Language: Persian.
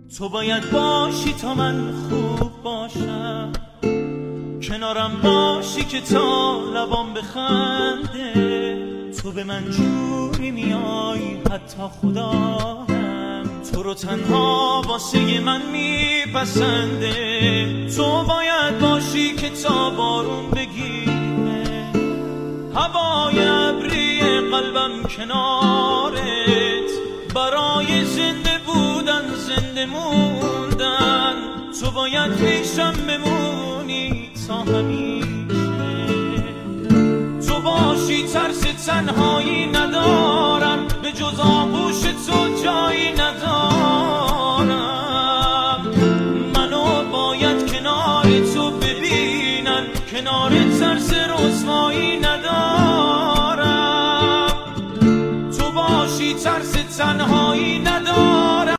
تو باید باشی تا من خوب باشم، کنارم باشی که تا لبام بخنده. تو به من جوری میای حتی خدا هم تو رو تنها واسه من میپسنده. تو باید باشی که تا بارون بگیره، هوای ابری قلبم کنارت، برای زنده بودن زنده موندن. تو باید پیشم بمونی تا همیشه، تو باشی ترس تنهایی ندارم، به جز آغوش تو جایی ندارم.